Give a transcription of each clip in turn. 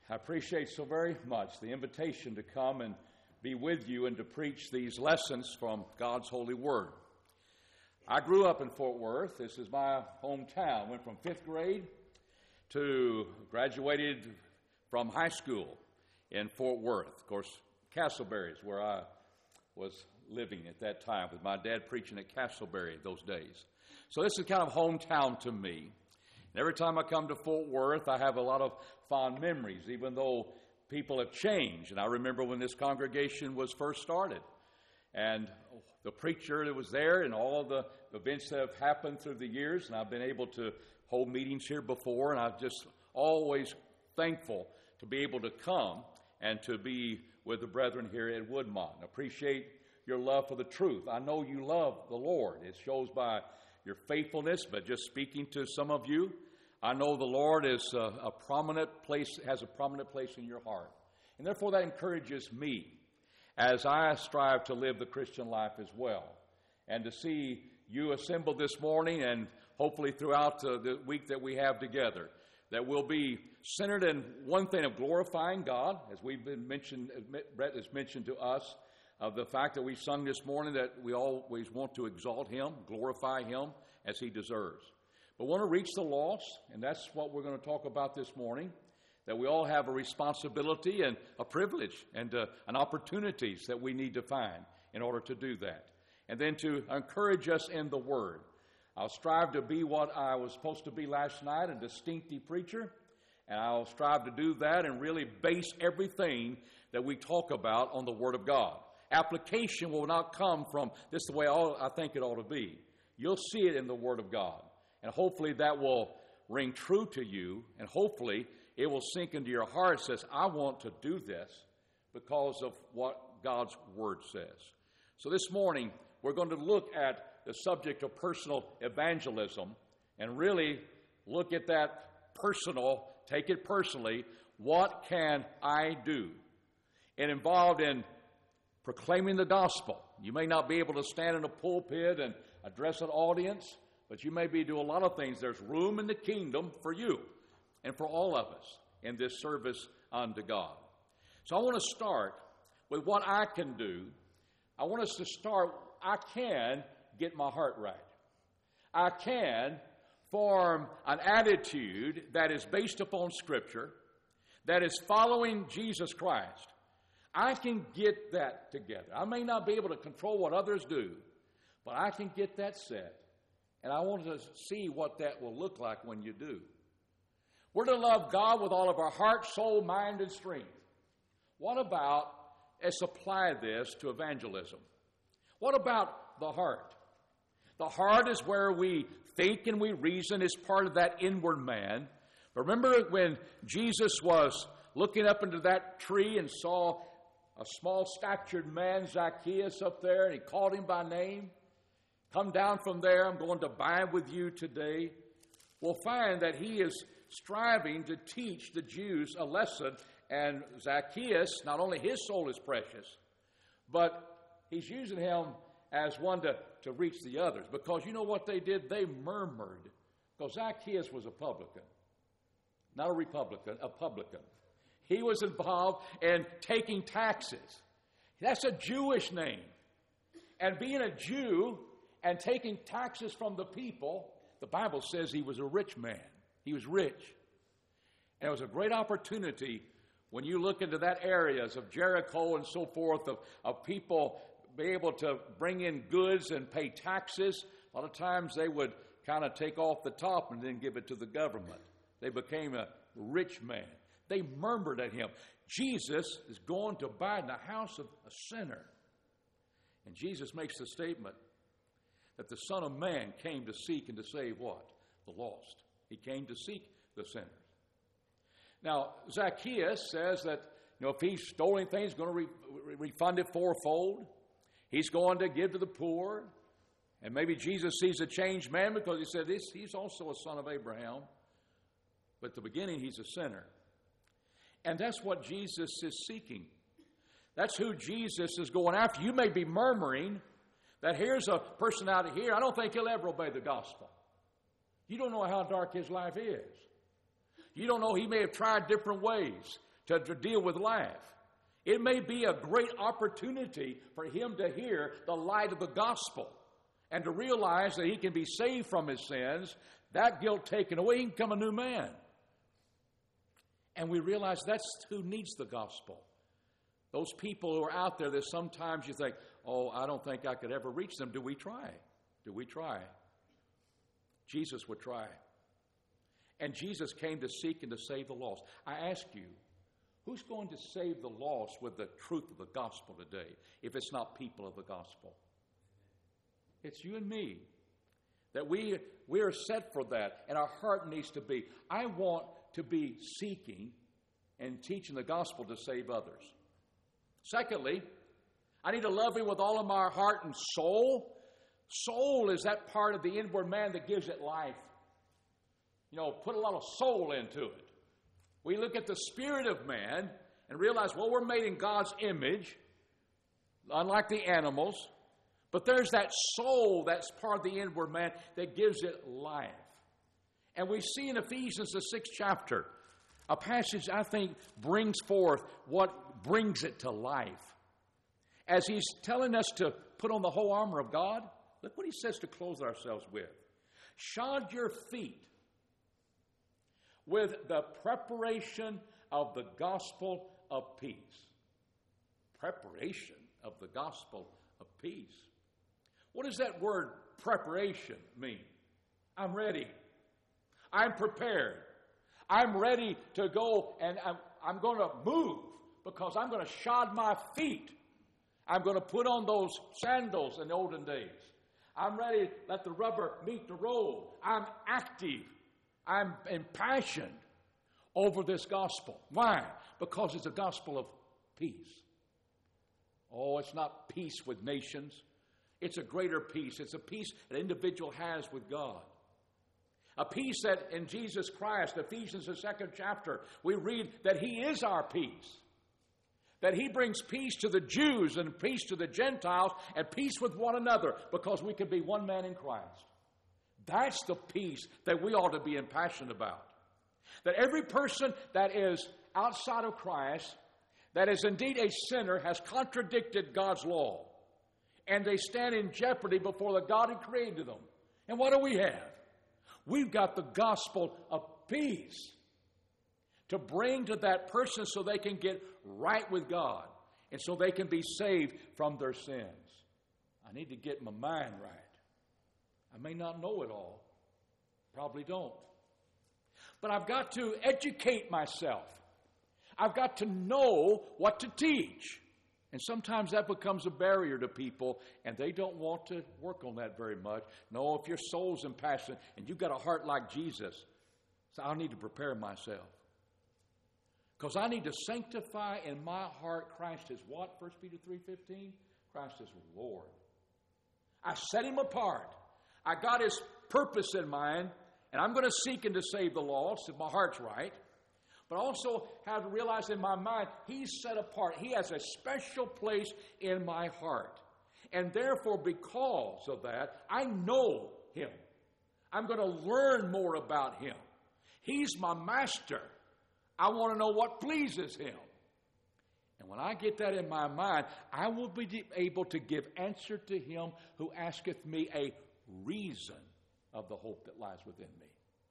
I appreciate so very much the invitation to come and be with you and to preach these lessons from God's holy word. I grew up in Fort Worth. This is my hometown. Went from 5th grade to graduated from high school in Fort Worth. Of course, Castleberry is where I was living at that time with my dad preaching at Castleberry those days. So this is kind of hometown to me. And every time I come to Fort Worth, I have a lot of fond memories, even though people have changed. And I remember when this congregation was first started, and the preacher that was there and all of the events that have happened through the years, and I've been able to hold meetings here before, and I'm just always thankful to be able to come and to be with the brethren here at Woodmont. I appreciate your love for the truth. I know you love the Lord. It shows by your faithfulness, but just speaking to some of you, I know the Lord is a prominent place, has a prominent place in your heart. And therefore that encourages me as I strive to live the Christian life as well. And to see you assembled this morning and hopefully throughout the week that we have together, that we'll be centered in one thing of glorifying God, as we've been mentioned, Brett has mentioned to us, of the fact that we sung this morning that we always want to exalt Him, glorify Him as He deserves. But want to reach the lost, and that's what we're going to talk about this morning, that we all have a responsibility and a privilege and an opportunities that we need to find in order to do that. And then to encourage us in the Word. I'll strive to be what I was supposed to be last night, a distinctive preacher, and I'll strive to do that and really base everything that we talk about on the Word of God. Application will not come from this is the way I think it ought to be. You'll see it in the Word of God. And hopefully that will ring true to you. And hopefully it will sink into your heart. It says, I want to do this because of what God's Word says. So this morning we're going to look at the subject of personal evangelism. And really look at that personal, take it personally. What can I do? And involved in proclaiming the gospel. You may not be able to stand in a pulpit and address an audience, but you may be doing a lot of things. There's room in the kingdom for you and for all of us in this service unto God. So I want to start with what I can do. I want us to start, I can get my heart right. I can form an attitude that is based upon Scripture, that is following Jesus Christ. I can get that together. I may not be able to control what others do, but I can get that set. And I want to see what that will look like when you do. We're to love God with all of our heart, soul, mind, and strength. What about, let's apply this to evangelism. What about the heart? The heart is where we think and we reason, is part of that inward man. Remember when Jesus was looking up into that tree and saw a small-statured man, Zacchaeus, up there, and he called him by name? Come down from there, I'm going to abide with you today. We'll find that he is striving to teach the Jews a lesson, and Zacchaeus, not only his soul is precious, but he's using him as one to reach the others. Because you know what they did? They murmured. Because Zacchaeus was a publican. Not a Republican, a publican. He was involved in taking taxes. That's a Jewish name. And being a Jew and taking taxes from the people, the Bible says he was a rich man. He was rich. And it was a great opportunity when you look into that areas of Jericho and so forth, of people be able to bring in goods and pay taxes. A lot of times they would kind of take off the top and then give it to the government. They became a rich man. They murmured at him. Jesus is going to abide in the house of a sinner. And Jesus makes the statement that the Son of Man came to seek and to save what? The lost. He came to seek the sinners. Now, Zacchaeus says that, if he's stolen anything, he's going to refund it fourfold. He's going to give to the poor. And maybe Jesus sees a changed man because he said he's also a son of Abraham. But at the beginning, he's a sinner. And that's what Jesus is seeking. That's who Jesus is going after. You may be murmuring that here's a person out of here, I don't think he'll ever obey the gospel. You don't know how dark his life is. You don't know, he may have tried different ways to deal with life. It may be a great opportunity for him to hear the light of the gospel and to realize that he can be saved from his sins, that guilt taken away, he can become a new man. And we realize that's who needs the gospel. Those people who are out there that sometimes you think, oh, I don't think I could ever reach them. Do we try? Do we try? Jesus would try. And Jesus came to seek and to save the lost. I ask you, who's going to save the lost with the truth of the gospel today if it's not people of the gospel? It's you and me. That we are set for that, and our heart needs to be, I want to be seeking and teaching the gospel to save others. Secondly, I need to love him with all of my heart and soul. Soul is that part of the inward man that gives it life. You know, put a lot of soul into it. We look at the spirit of man and realize, well, we're made in God's image, unlike the animals. But there's that soul that's part of the inward man that gives it life. And we see in Ephesians, the 6th chapter, a passage I think brings forth what brings it to life. As he's telling us to put on the whole armor of God, look what he says to clothe ourselves with. Shod your feet with the preparation of the gospel of peace. Preparation of the gospel of peace. What does that word preparation mean? I'm ready. I'm prepared. I'm ready to go, and I'm going to move because I'm going to shod my feet. I'm going to put on those sandals in the olden days. I'm ready to let the rubber meet the road. I'm active. I'm impassioned over this gospel. Why? Because it's a gospel of peace. Oh, it's not peace with nations. It's a greater peace. It's a peace an individual has with God. A peace that in Jesus Christ, Ephesians, the 2nd chapter, we read that he is our peace. That he brings peace to the Jews and peace to the Gentiles and peace with one another because we can be one man in Christ. That's the peace that we ought to be impassioned about. That every person that is outside of Christ, that is indeed a sinner, has contradicted God's law. And they stand in jeopardy before the God who created them. And what do we have? We've got the gospel of peace to bring to that person so they can get right with God and so they can be saved from their sins. I need to get my mind right. I may not know it all. Probably don't. But I've got to educate myself. I've got to know what to teach. And sometimes that becomes a barrier to people, and they don't want to work on that very much. No, if your soul's impassioned and you've got a heart like Jesus, so I need to prepare myself. Because I need to sanctify in my heart Christ as what? 1 Peter 3:15? Christ is Lord. I set him apart. I got his purpose in mind, and I'm going to seek and to save the lost if my heart's right. But also have to realize in my mind, he's set apart. He has a special place in my heart. And therefore, because of that, I know him. I'm going to learn more about him. He's my master. I want to know what pleases him. And when I get that in my mind, I will be able to give answer to him who asketh me a reason of the hope that lies within me.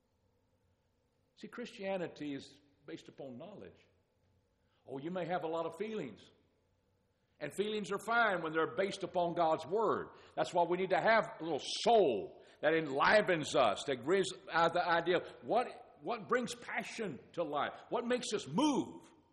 See, Christianity is based upon knowledge. Oh, you may have a lot of feelings. And feelings are fine when they're based upon God's Word. That's why we need to have a little soul that enlivens us, that brings out the idea of what brings passion to life, what makes us move.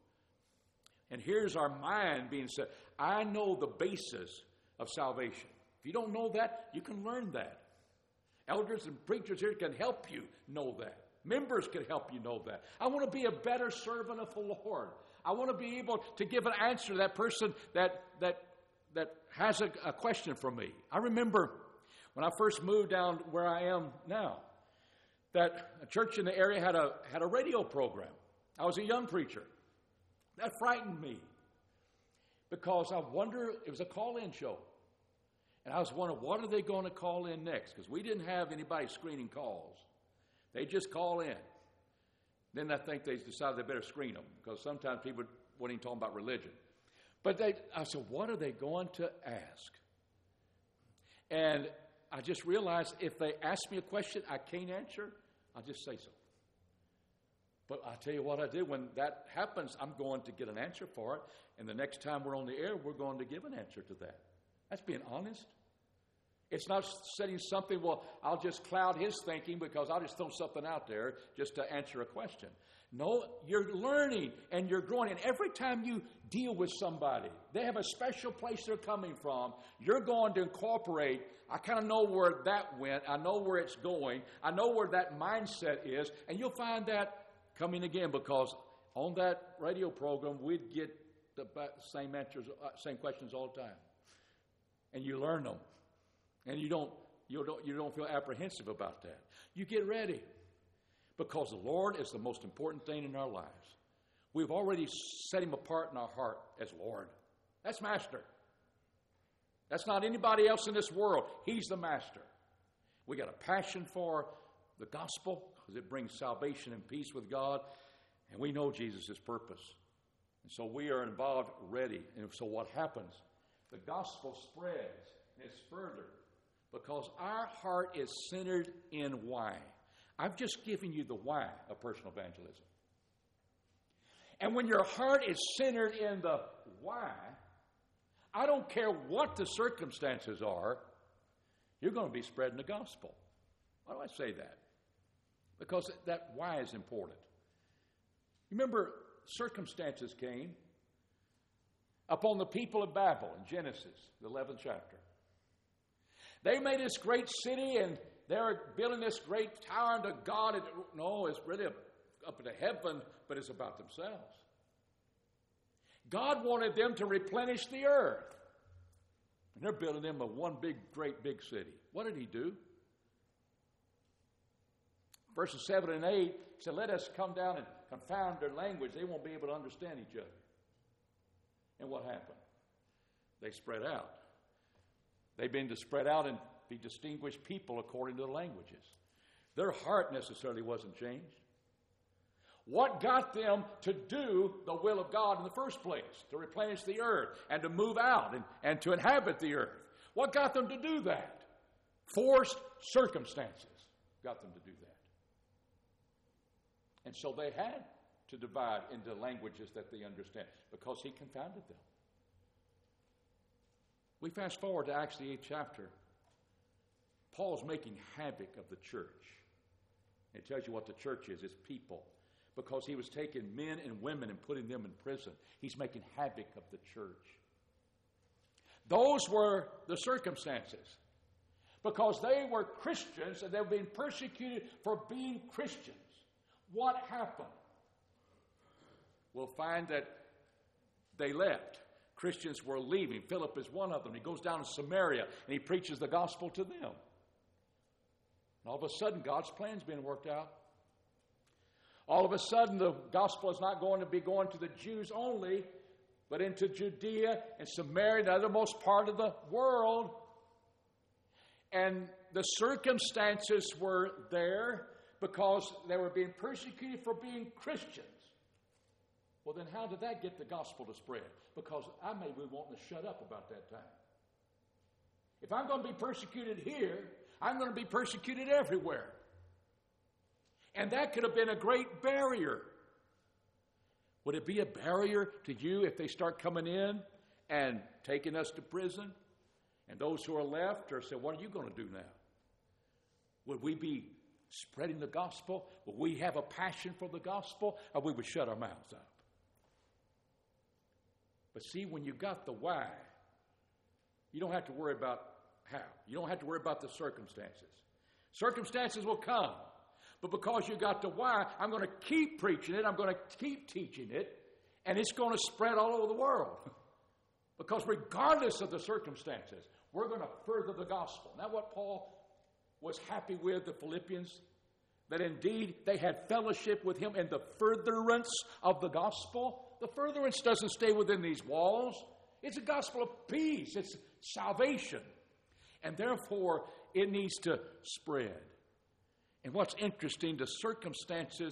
And here's our mind being said, I know the basis of salvation. If you don't know that, you can learn that. Elders and preachers here can help you know that. Members can help you know that. I want to be a better servant of the Lord. I want to be able to give an answer to that person that has a question for me. I remember when I first moved down where I am now, that a church in the area had a radio program. I was a young preacher. That frightened me because I wonder, it was a call-in show. And I was wondering, what are they going to call in next? Because we didn't have anybody screening calls. They just call in. Then I think they decided they better screen them, because sometimes people weren't even talking about religion. But I said, what are they going to ask? And I just realized if they ask me a question I can't answer, I'll just say so. But I tell you what I did. When that happens, I'm going to get an answer for it. And the next time we're on the air, we're going to give an answer to that. That's being honest. It's not setting something, well, I'll just cloud his thinking because I'll just throw something out there just to answer a question. No, you're learning and you're growing. And every time you deal with somebody, they have a special place they're coming from. You're going to incorporate, I kind of know where that went. I know where it's going. I know where that mindset is. And you'll find that coming again, because on that radio program, we'd get the same answers, same questions all the time. And you learn them. And you don't feel apprehensive about that. You get ready, because the Lord is the most important thing in our lives. We've already set him apart in our heart as Lord. That's master. That's not anybody else in this world. He's the master. We got a passion for the gospel because it brings salvation and peace with God. And we know Jesus' purpose. And so we are involved, ready. And so what happens? The gospel spreads and it's further, because our heart is centered in why. I've just given you the why of personal evangelism. And when your heart is centered in the why, I don't care what the circumstances are, you're going to be spreading the gospel. Why do I say that? Because that why is important. Remember, circumstances came upon the people of Babel in Genesis, the 11th chapter. They made this great city, and they're building this great tower unto God. No, it's really up into heaven, but it's about themselves. God wanted them to replenish the earth. And they're building them one great big city. What did he do? Verses 7 and 8, he said, let us come down and confound their language. They won't be able to understand each other. And what happened? They spread out. They began to spread out and be distinguished people according to the languages. Their heart necessarily wasn't changed. What got them to do the will of God in the first place? To replenish the earth and to move out and to inhabit the earth. What got them to do that? Forced circumstances got them to do that. And so they had to divide into languages that they understand, because he confounded them. We fast forward to Acts the 8th chapter. Paul's making havoc of the church. It tells you what the church is. It's people. Because he was taking men and women and putting them in prison. He's making havoc of the church. Those were the circumstances. Because they were Christians and they were being persecuted for being Christians. What happened? We'll find that they left. Christians were leaving. Philip is one of them. He goes down to Samaria and he preaches the gospel to them. And all of a sudden, God's plan's being worked out. All of a sudden, the gospel is not going to be going to the Jews only, but into Judea and Samaria, the othermost part of the world. And the circumstances were there because they were being persecuted for being Christians. Well, then how did that get the gospel to spread? Because I may be wanting to shut up about that time. If I'm going to be persecuted here, I'm going to be persecuted everywhere. And that could have been a great barrier. Would it be a barrier to you if they start coming in and taking us to prison? And those who are left are saying, what are you going to do now? Would we be spreading the gospel? Would we have a passion for the gospel? Or we would shut our mouths up? But see, when you got the why, you don't have to worry about how. You don't have to worry about the circumstances. Circumstances will come. But because you got the why, I'm going to keep preaching it. I'm going to keep teaching it. And it's going to spread all over the world. Because regardless of the circumstances, we're going to further the gospel. Now what Paul was happy with, the Philippians, that indeed they had fellowship with him in the furtherance of the gospel. The furtherance doesn't stay within these walls. It's a gospel of peace. It's salvation. And therefore, it needs to spread. And what's interesting, the circumstances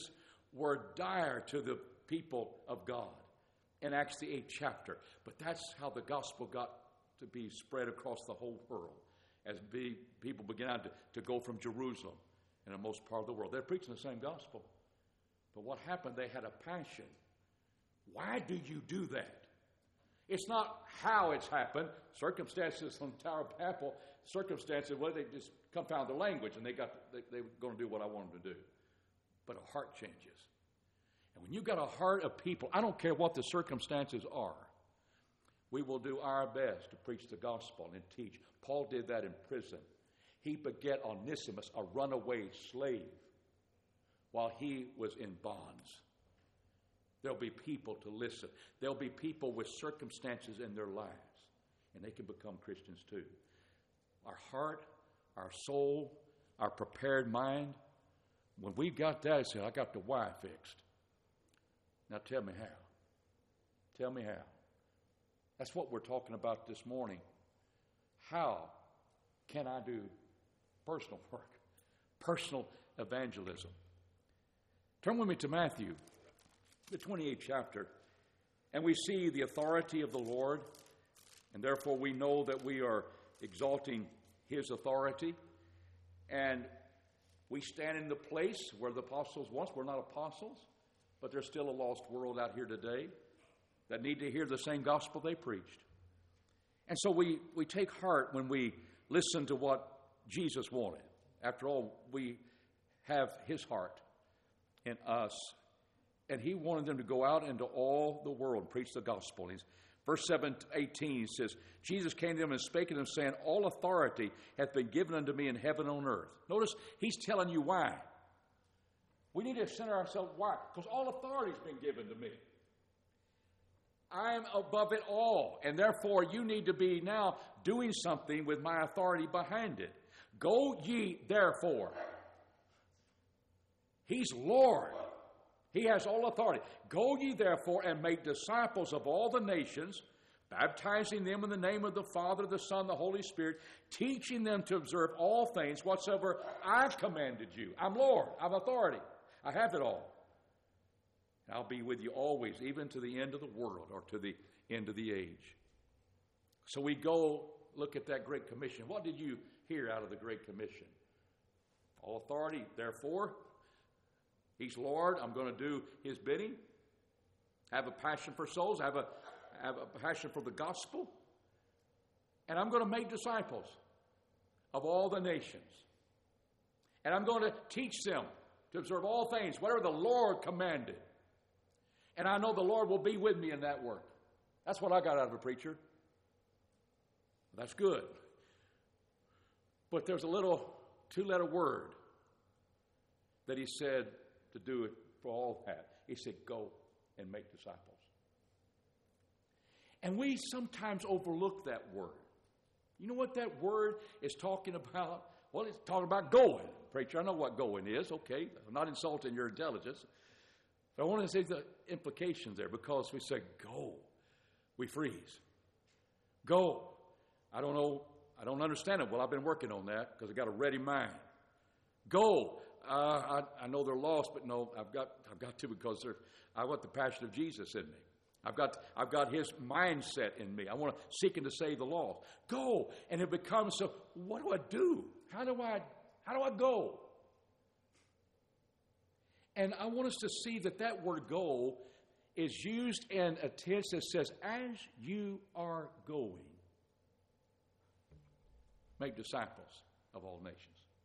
were dire to the people of God in Acts the 8th chapter. But that's how the gospel got to be spread across the whole world as people began to go from Jerusalem and the most part of the world. They're preaching the same gospel. But what happened, they had a passion. Why do you do that? It's not how it's happened. Circumstances on the Tower of Babel, circumstances, well, they just confound the language and they were going to do what I want them to do. But a heart changes. And when you've got a heart of people, I don't care what the circumstances are, we will do our best to preach the gospel and teach. Paul did that in prison. He begat Onesimus, a runaway slave, while he was in bonds. There'll be people to listen. There'll be people with circumstances in their lives, and they can become Christians too. Our heart, our soul, our prepared mind, when we've got that, I say, I got the why fixed. Now tell me how. Tell me how. That's what we're talking about this morning. How can I do personal work, personal evangelism? Turn with me to Matthew, the 28th chapter, and we see the authority of the Lord, and therefore we know that we are exalting his authority, and we stand in the place where the apostles once were not apostles, but there's still a lost world out here today that need to hear the same gospel they preached. And so we take heart when we listen to what Jesus wanted. After all, we have his heart in us, and he wanted them to go out into all the world and preach the gospel. Verse 18 says, Jesus came to them and spake to them, saying, all authority hath been given unto me in heaven and on earth. Notice, he's telling you why. We need to center ourselves, why? Because all authority has been given to me. I am above it all, and therefore you need to be now doing something with my authority behind it. Go ye therefore. He's Lord. He has all authority. Go ye therefore and make disciples of all the nations, baptizing them in the name of the Father, the Son, the Holy Spirit, teaching them to observe all things whatsoever I've commanded you. I'm Lord. I'm authority. I have it all. And I'll be with you always, even to the end of the world or to the end of the age. So we go look at that Great Commission. What did you hear out of the Great Commission? All authority, therefore, he's Lord. I'm going to do his bidding. Have a passion for souls. Have a passion for the gospel. And I'm going to make disciples of all the nations. And I'm going to teach them to observe all things, whatever the Lord commanded. And I know the Lord will be with me in that work. That's what I got out of a preacher. That's good. But there's a little two-letter word that he said to do it for all that. He said, go and make disciples. And we sometimes overlook that word. You know what that word is talking about? Well, it's talking about going. Preacher, I know what going is. Okay, I'm not insulting your intelligence. But I want to say the implications there, because we say go, we freeze. Go. I don't know. I don't understand it. Well, I've been working on that because I got a ready mind. Go. I know they're lost, but no, I've got to, because I want the passion of Jesus in me. I've got his mindset in me. I want to seek and to save the lost. Go. And it becomes, so what do I do? How do I go? And I want us to see that word go is used in a tense that says, as you are going, make disciples of all nations.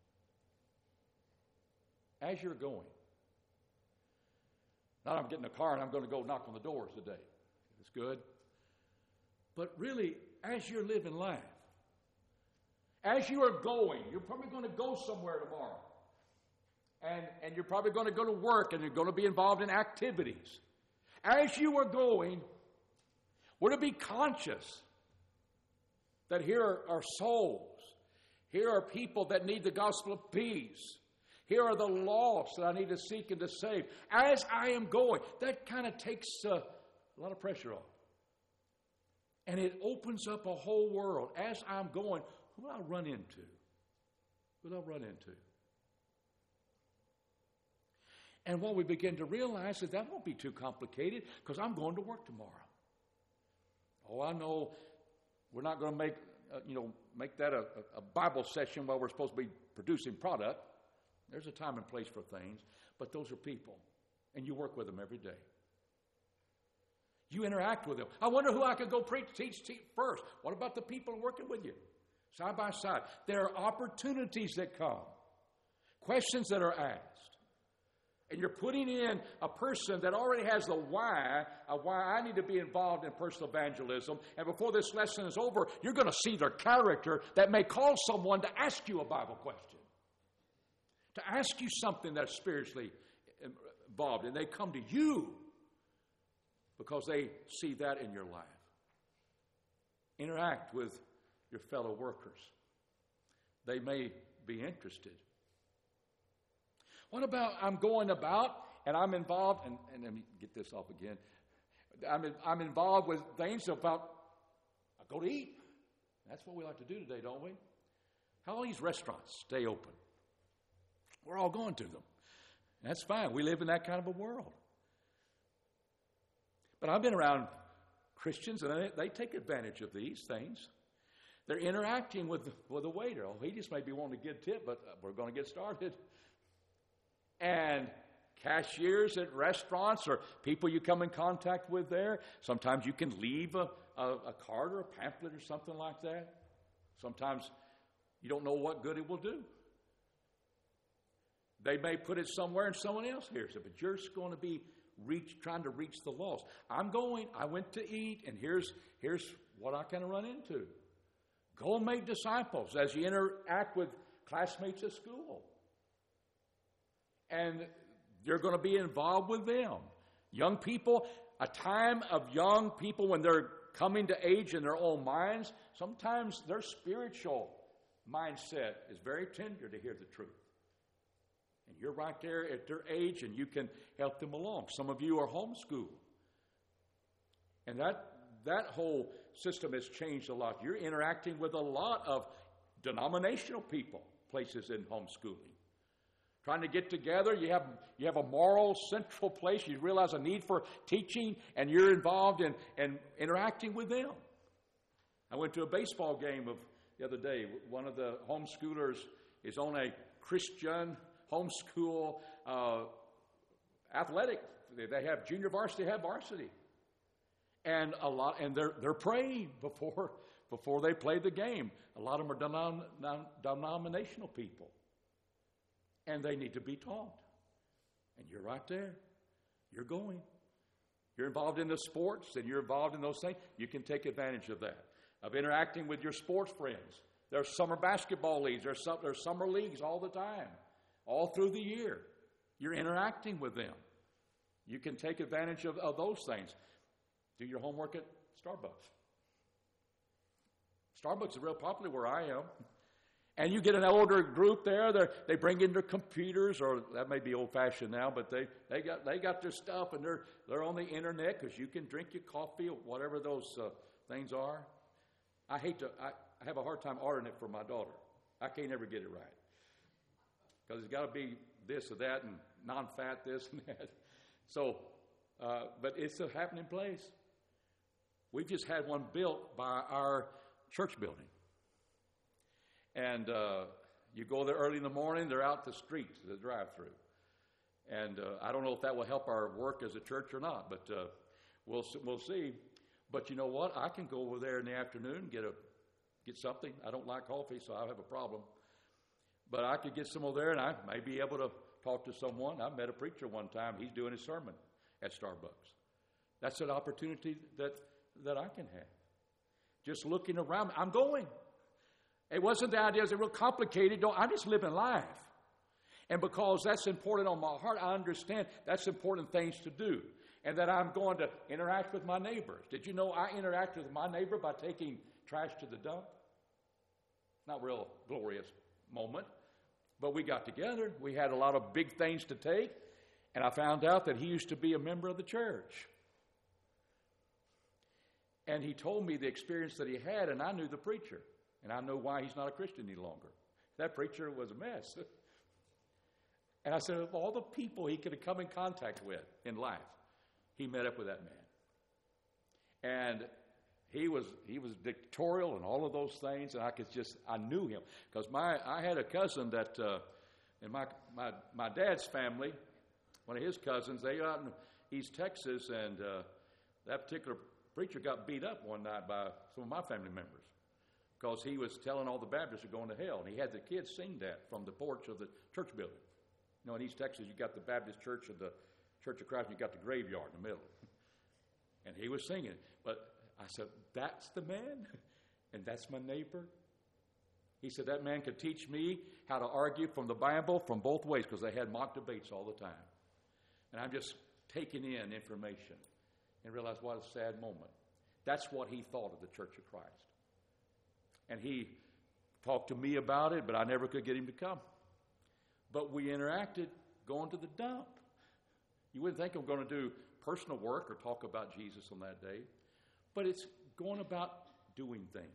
As you're going. Not I'm getting in a car and I'm going to go knock on the doors today. It's good. But really, as you're living life, as you are going, you're probably going to go somewhere tomorrow. And you're probably going to go to work, and you're going to be involved in activities. As you are going, we're to be conscious that here are souls. Here are people that need the gospel of peace. Here are the lost that I need to seek and to save. As I am going, that kind of takes a lot of pressure off. And it opens up a whole world. As I'm going, who will I run into? Who will I run into? And what we begin to realize is that won't be too complicated because I'm going to work tomorrow. Oh, I know we're not going to make that a Bible session while we're supposed to be producing product. There's a time and place for things, but those are people, and you work with them every day. You interact with them. I wonder who I could go teach first. What about the people working with you? Side by side. There are opportunities that come, questions that are asked. And you're putting in a person that already has the why of why I need to be involved in personal evangelism. And before this lesson is over, you're going to see their character that may cause someone to ask you a Bible question, to ask you something that's spiritually involved. And they come to you because they see that in your life. Interact with your fellow workers. They may be interested. What about I'm going about and I'm involved, and let me get this off again. I'm involved with things about, I go to eat. That's what we like to do today, don't we? How will these restaurants stay open? We're all going to them. That's fine. We live in that kind of a world. But I've been around Christians, and they take advantage of these things. They're interacting with a waiter. Oh, he just may be wanting to get a tip, but we're going to get started. And cashiers at restaurants or people you come in contact with there, sometimes you can leave a card or a pamphlet or something like that. Sometimes you don't know what good it will do. They may put it somewhere and someone else hears it, but you're just going to be trying to reach the lost. I went to eat, and here's what I kind of run into. Go and make disciples as you interact with classmates at school. And you're going to be involved with them. Young people, a time of young people when they're coming to age in their own minds, sometimes their spiritual mindset is very tender to hear the truth. And you're right there at their age, and you can help them along. Some of you are homeschooled. And that whole system has changed a lot. You're interacting with a lot of denominational people, places in homeschooling. Trying to get together, you have a moral central place. You realize a need for teaching, and you're involved in interacting with them. I went to a baseball game the other day. One of the homeschoolers is on a Christian homeschool athletic. They have junior varsity, they have varsity, and they're praying before they play the game. A lot of them are denominational people. And they need to be taught. And you're right there. You're going. You're involved in the sports, and you're involved in those things. You can take advantage of that, of interacting with your sports friends. There's summer basketball leagues. There's summer leagues all the time, all through the year. You're interacting with them. You can take advantage of those things. Do your homework at Starbucks. Starbucks is real popular where I am. And you get an older group there. They bring in their computers, or that may be old-fashioned now, but they got their stuff, and they're on the internet because you can drink your coffee or whatever those things are. I have a hard time ordering it for my daughter. I can't ever get it right because it's got to be this or that and non-fat this and that. So, but it's a happening place. We've just had one built by our church building. And you go there early in the morning, they're out the streets, the drive-through. And I don't know if that will help our work as a church or not, but we'll see. But you know what? I can go over there in the afternoon and get something. I don't like coffee, so I have a problem. But I could get some over there, and I may be able to talk to someone. I met a preacher one time. He's doing his sermon at Starbucks. That's an opportunity that I can have. Just looking around, I'm going. It wasn't the idea, it was real complicated. I'm just living life. And because that's important on my heart, I understand that's important things to do. And that I'm going to interact with my neighbors. Did you know I interacted with my neighbor by taking trash to the dump? Not real glorious moment. But we got together. We had a lot of big things to take. And I found out that he used to be a member of the church. And he told me the experience that he had, and I knew the preacher. And I know why he's not a Christian any longer. That preacher was a mess. And I said, of all the people he could have come in contact with in life, he met up with that man. And he was dictatorial and all of those things, and I knew him. Because I had a cousin that, in my dad's family, one of his cousins, they out in East Texas, and that particular preacher got beat up one night by some of my family members because he was telling all the Baptists are going to hell. And he had the kids sing that from the porch of the church building. You know, in East Texas, you got the Baptist church and the Church of Christ, and you got the graveyard in the middle. And he was singing. But I said, that's the man? And that's my neighbor? He said, that man could teach me how to argue from the Bible from both ways, because they had mock debates all the time. And I'm just taking in information and realized what a sad moment. That's what he thought of the Church of Christ. And he talked to me about it, but I never could get him to come. But we interacted going to the dump. You wouldn't think I'm going to do personal work or talk about Jesus on that day, but it's going about doing things.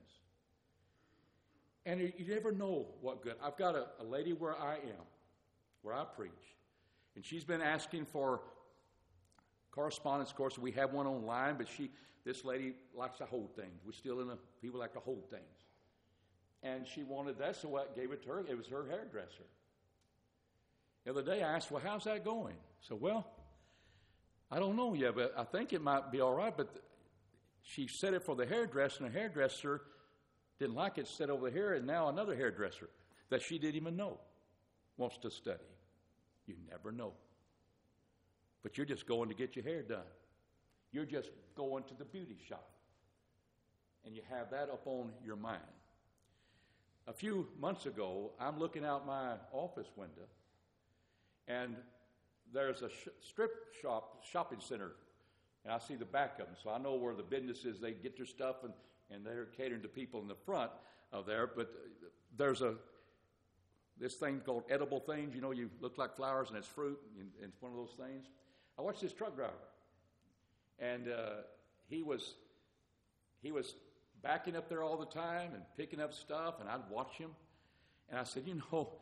And you never know what good. I've got a lady where I am, where I preach, and she's been asking for correspondence. Of course, we have one online, but this lady likes to hold things. We're still people like to hold things. And she wanted that, so I gave it to her. It was her hairdresser. The other day I asked, well, how's that going? So, well, I don't know yet, but I think it might be all right. But she set it for the hairdresser, and the hairdresser didn't like it, set over here, and now another hairdresser that she didn't even know wants to study. You never know. But you're just going to get your hair done. You're just going to the beauty shop. And you have that up on your mind. A few months ago, I'm looking out my office window, and there's a shopping center, and I see the back of them, so I know where the businesses, they get their stuff, and they're catering to people in the front of there. But there's this thing called edible things. You know, you look like flowers, and it's fruit, and it's one of those things. I watched this truck driver, and he was backing up there all the time and picking up stuff, and I'd watch him, and I said, you know,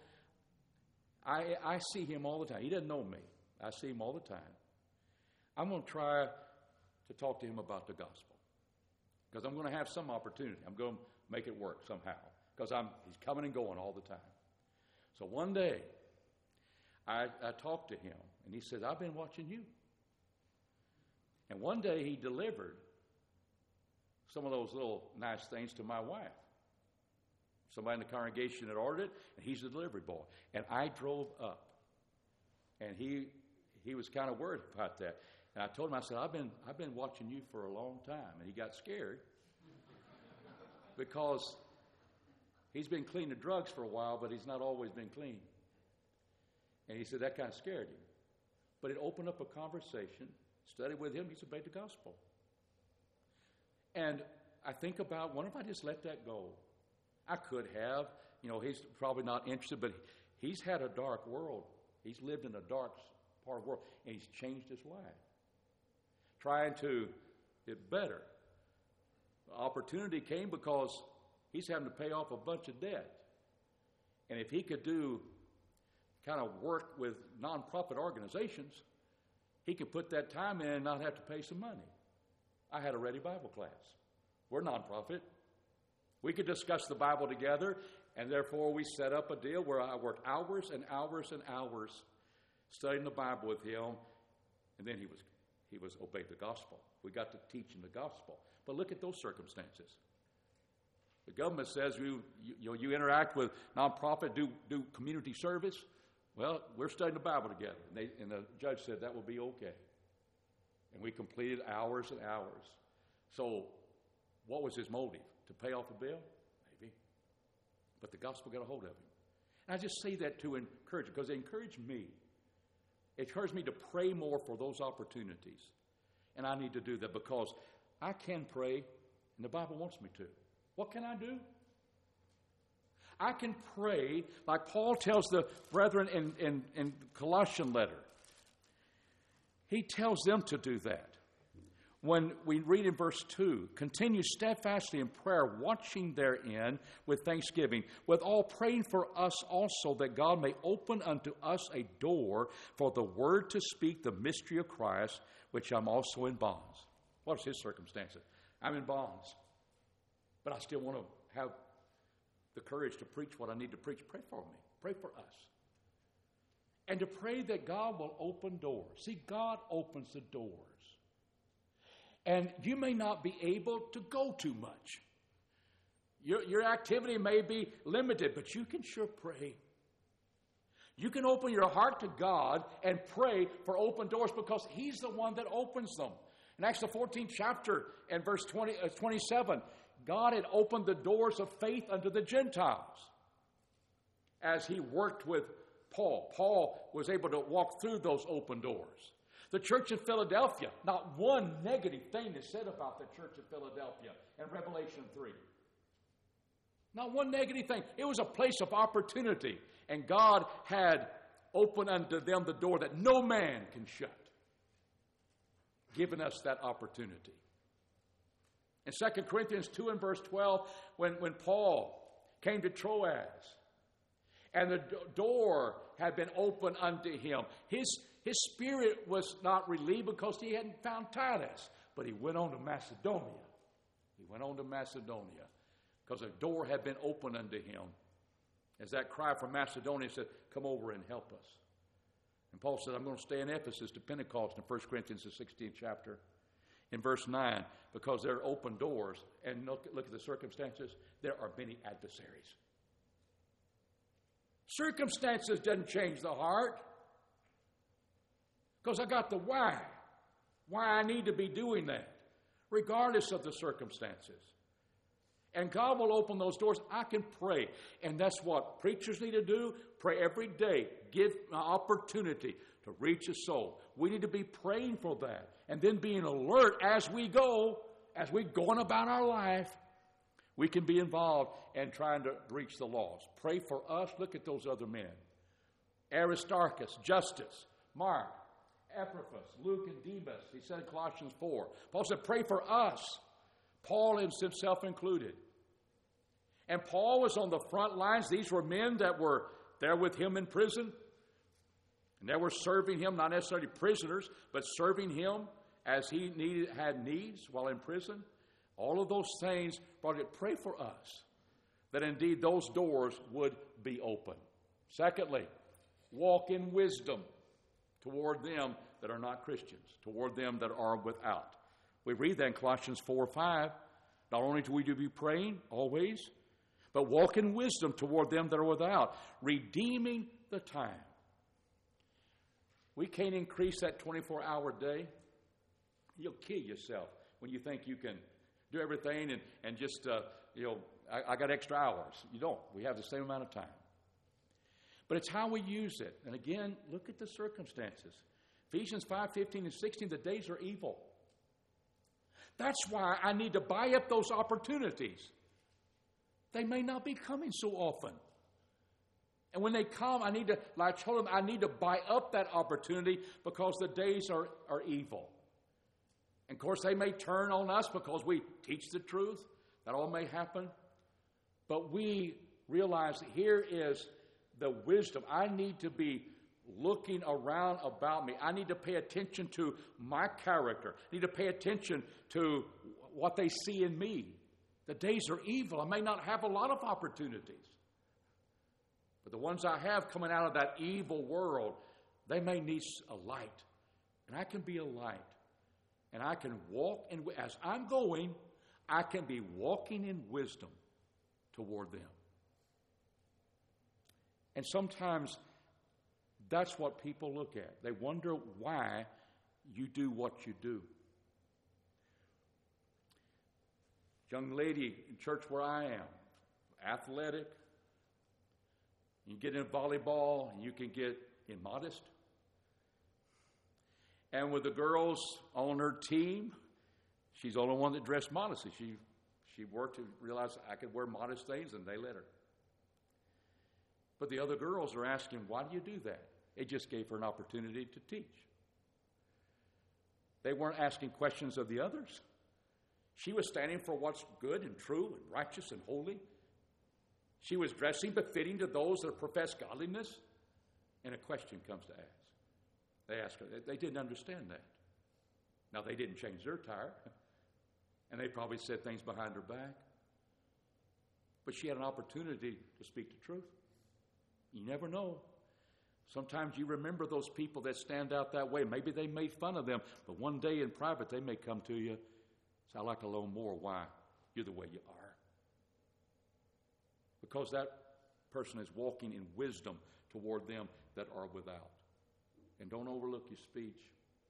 I see him all the time. He doesn't know me. I see him all the time. I'm going to try to talk to him about the gospel, because I'm going to have some opportunity. I'm going to make it work somehow, because he's coming and going all the time. So one day, I talked to him, and he said, I've been watching you. And one day he delivered some of those little nice things to my wife. Somebody in the congregation had ordered it, and he's the delivery boy. And I drove up, and he was kind of worried about that. And I told him, I said, I've been watching you for a long time. And he got scared because he's been clean of drugs for a while, but he's not always been clean. And he said that kind of scared him. But it opened up a conversation, studied with him, he's obeyed the gospel. And I think about, what if I just let that go? I could have. You know, he's probably not interested, but he's had a dark world. He's lived in a dark part of the world, and he's changed his life, trying to get better. The opportunity came because he's having to pay off a bunch of debt. And if he could do kind of work with nonprofit organizations, he could put that time in and not have to pay some money. I had a Ready Bible class. We're nonprofit. We could discuss the Bible together, and therefore we set up a deal where I worked hours and hours and hours studying the Bible with him, and then he was obeyed the gospel. We got to teach him the gospel. But look at those circumstances. The government says you interact with nonprofit, do community service. Well, we're studying the Bible together. And the judge said that would be okay. And we completed hours and hours. So what was his motive? To pay off a bill? Maybe. But the gospel got a hold of him. And I just say that to encourage him, because it encouraged me. It encouraged me to pray more for those opportunities. And I need to do that, because I can pray, and the Bible wants me to. What can I do? I can pray like Paul tells the brethren in Colossian letter. He tells them to do that. When we read in verse 2, continue steadfastly in prayer, watching therein with thanksgiving, with all praying for us also, that God may open unto us a door for the word to speak the mystery of Christ, which I'm also in bonds. What is his circumstances? I'm in bonds, but I still want to have the courage to preach what I need to preach. Pray for me. Pray for us. And to pray that God will open doors. See, God opens the doors. And you may not be able to go too much. Your activity may be limited, but you can sure pray. You can open your heart to God and pray for open doors because he's the one that opens them. In Acts the 14th chapter and verse 27, God had opened the doors of faith unto the Gentiles as he worked with Paul. Paul was able to walk through those open doors. The church in Philadelphia, not one negative thing is said about the church of Philadelphia in Revelation 3. Not one negative thing. It was a place of opportunity, and God had opened unto them the door that no man can shut, giving us that opportunity. In 2 Corinthians 2 and verse 12, when Paul came to Troas, and the door had been opened unto him, his spirit was not relieved because he hadn't found Titus, but he went on to Macedonia. He went on to Macedonia because a door had been opened unto him. As that cry from Macedonia said, come over and help us. And Paul said, I'm going to stay in Ephesus to Pentecost in 1 Corinthians the 16th chapter. In verse 9, because there are open doors, and look at the circumstances, there are many adversaries. Circumstances doesn't change the heart. Because I got the why I need to be doing that, regardless of the circumstances. And God will open those doors. I can pray. And that's what preachers need to do. Pray every day. Give an opportunity to reach a soul. We need to be praying for that. And then being alert as we go on about our life, we can be involved in trying to reach the lost. Pray for us. Look at those other men. Aristarchus, Justus, Mark, Epaphras, Luke, and Demas. He said in Colossians 4. Paul said, pray for us. Paul himself included. And Paul was on the front lines. These were men that were there with him in prison. And they were serving him, not necessarily prisoners, but serving him as he had needs while in prison. All of those things brought it. Pray for us that indeed those doors would be open. Secondly, walk in wisdom toward them that are not Christians, toward them that are without. We read that in Colossians 4:5. Not only do we be praying always, but walk in wisdom toward them that are without, redeeming the time. We can't increase that 24-hour day. You'll kill yourself when you think you can do everything and just, I got extra hours. You don't. We have the same amount of time. But it's how we use it. And again, look at the circumstances. Ephesians 5:15 and 16, the days are evil. That's why I need to buy up those opportunities. They may not be coming so often. And when they come, I need to buy up that opportunity because the days are evil. And of course, they may turn on us because we teach the truth. That all may happen. But we realize here is the wisdom. I need to be looking around about me. I need to pay attention to my character. I need to pay attention to what they see in me. The days are evil. I may not have a lot of opportunities. But the ones I have coming out of that evil world, they may need a light. And I can be a light. And I can walk in, as I'm going, I can be walking in wisdom toward them. And sometimes that's what people look at. They wonder why you do what you do. Young lady in church where I am, athletic. You get in volleyball, and you can get immodest. And with the girls on her team, she's the only one that dressed modestly. She worked to realize I could wear modest things, and they let her. But the other girls are asking, why do you do that? It just gave her an opportunity to teach. They weren't asking questions of the others. She was standing for what's good and true and righteous and holy. She was dressing befitting to those that profess godliness. And a question comes to ask. They asked her. They didn't understand that. Now, they didn't change their tire. And they probably said things behind her back. But she had an opportunity to speak the truth. You never know. Sometimes you remember those people that stand out that way. Maybe they made fun of them, but one day in private they may come to you. So I'd like to know more why you're the way you are. Because that person is walking in wisdom toward them that are without. And don't overlook your speech.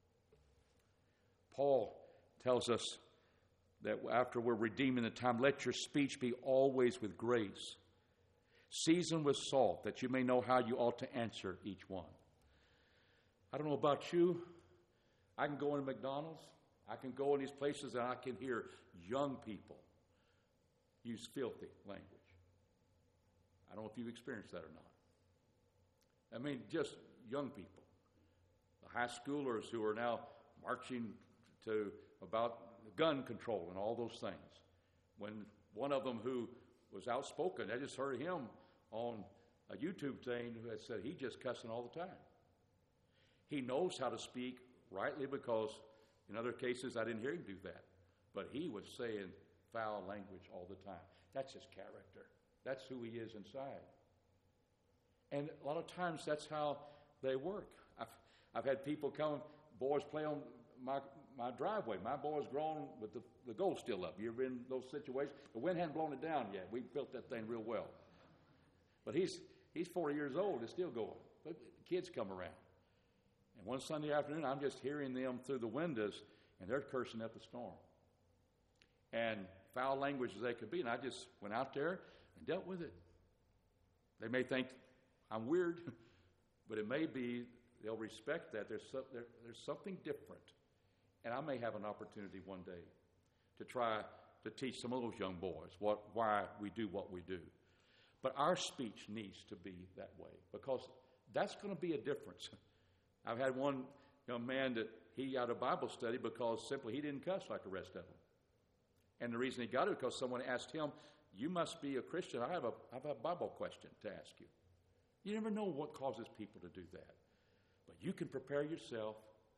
Paul tells us that after we're redeeming the time, let your speech be always with grace, seasoned with salt, that you may know how you ought to answer each one. I don't know about you. I can go into McDonald's. I can go in these places and I can hear young people use filthy language. I don't know if you've experienced that or not. I mean, just young people. The high schoolers who are now marching to about gun control and all those things. When one of them who was outspoken, I just heard him on a YouTube thing who had said he just cussing all the time. He knows how to speak rightly because in other cases I didn't hear him do that. But he was saying foul language all the time. That's his character. That's who he is inside. And a lot of times that's how they work. I've had people come, boys play on my driveway. My boy's grown, but the goal's still up. You've been in those situations. The wind hadn't blown it down yet. We built that thing real well. But he's 40 years old. It's still going. But kids come around. And one Sunday afternoon, I'm just hearing them through the windows, and they're cursing up a storm. And foul language as they could be. And I just went out there and dealt with it. They may think I'm weird, but it may be they'll respect that. There's something different. And I may have an opportunity one day to try to teach some of those young boys why we do what we do. But our speech needs to be that way because that's going to be a difference. I've had one young man that he got a Bible study because simply he didn't cuss like the rest of them. And the reason he got it because someone asked him, "You must be a Christian. I have a Bible question to ask you." You never know what causes people to do that. But you can prepare yourself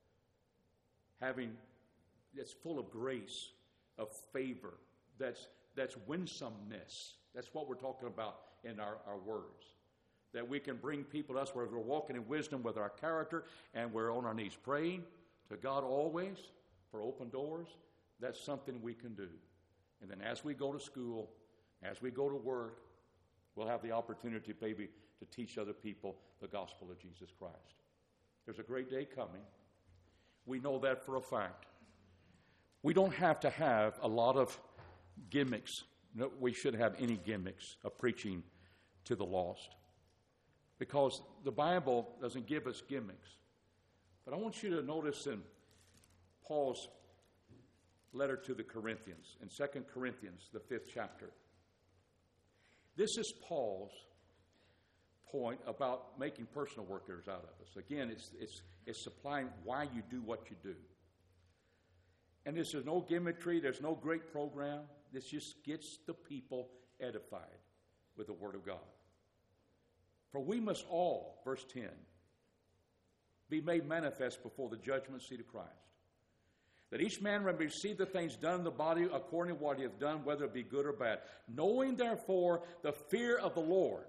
that's full of grace, of favor, that's winsomeness. That's what we're talking about in our words. That we can bring people to us where we're walking in wisdom with our character and we're on our knees praying to God always for open doors. That's something we can do. And then as we go to school, as we go to work, we'll have the opportunity maybe to teach other people the gospel of Jesus Christ. There's a great day coming. We know that for a fact. We don't have to have a lot of gimmicks. No, we shouldn't have any gimmicks of preaching to the lost because the Bible doesn't give us gimmicks. But I want you to notice in Paul's letter to the Corinthians, in 2 Corinthians, the 5th chapter. This is Paul's point about making personal workers out of us. Again, it's supplying why you do what you do. And there's no gimmickry, there's no great program. This just gets the people edified with the Word of God. For we must all, verse 10, be made manifest before the judgment seat of Christ, that each man may receive the things done in the body according to what he hath done, whether it be good or bad. Knowing therefore the fear of the Lord,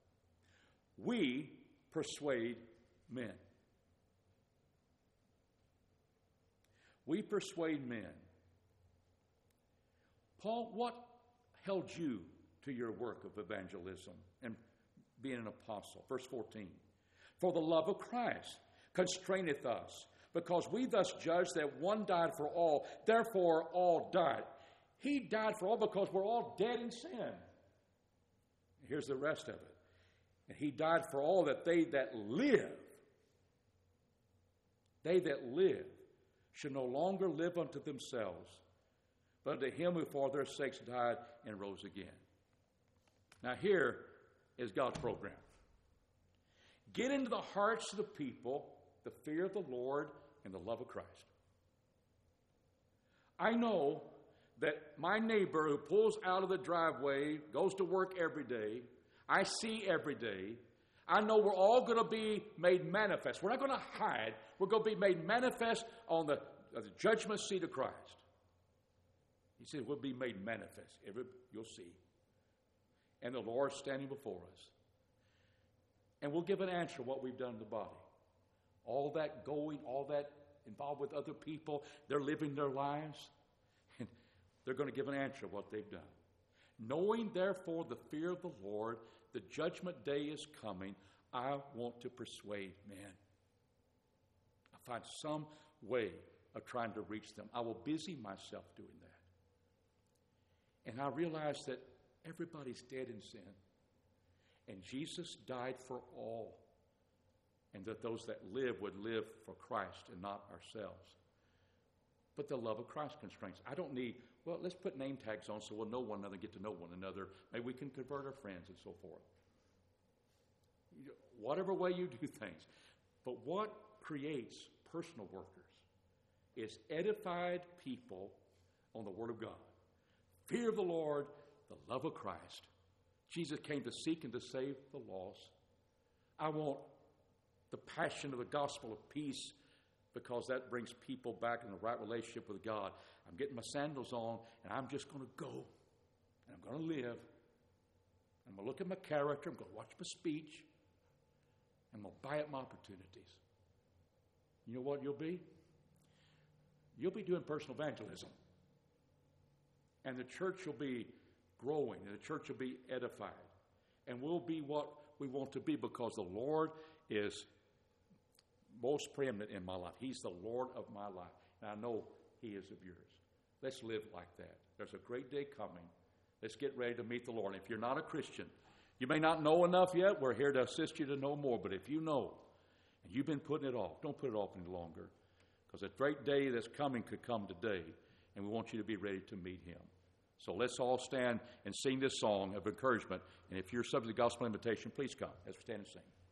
we persuade men. We persuade men. Paul, what held you to your work of evangelism and being an apostle? Verse 14. For the love of Christ constraineth us, because we thus judge that one died for all, therefore all died. He died for all because we're all dead in sin. Here's the rest of it. And he died for all that they that live should no longer live unto themselves, but unto him who for their sakes died and rose again. Now here is God's program. Get into the hearts of the people the fear of the Lord and the love of Christ. I know that my neighbor who pulls out of the driveway, goes to work every day, I see every day, I know we're all going to be made manifest. We're not going to hide. We're going to be made manifest on the judgment seat of Christ. He said, we'll be made manifest. You'll see. And the Lord standing before us. And we'll give an answer what we've done in the body. All that going, all that involved with other people, they're living their lives. And they're going to give an answer of what they've done. Knowing, therefore, the fear of the Lord, the judgment day is coming, I want to persuade men. I find some way of trying to reach them. I will busy myself doing that. And I realize that everybody's dead in sin. And Jesus died for all. And that those that live would live for Christ and not ourselves. But the love of Christ constrains. I don't need, well, let's put name tags on so we'll know one another, get to know one another. Maybe we can convert our friends and so forth. Whatever way you do things. But what creates personal workers is edified people on the Word of God. Fear of the Lord, the love of Christ. Jesus came to seek and to save the lost. I want the passion of the gospel of peace because that brings people back in the right relationship with God. I'm getting my sandals on and I'm just going to go. And I'm going to live. I'm going to look at my character. I'm going to watch my speech. I'm going to buy up my opportunities. You know what you'll be? You'll be doing personal evangelism. And the church will be growing. And the church will be edified. And we'll be what we want to be because the Lord is most preeminent in my life. He's the Lord of my life. And I know He is of yours. Let's live like that. There's a great day coming. Let's get ready to meet the Lord. If you're not a Christian, you may not know enough yet. We're here to assist you to know more. But if you know, and you've been putting it off, don't put it off any longer. Because a great day that's coming could come today. And we want you to be ready to meet Him. So let's all stand and sing this song of encouragement. And if you're subject to the gospel invitation, please come as we stand and sing.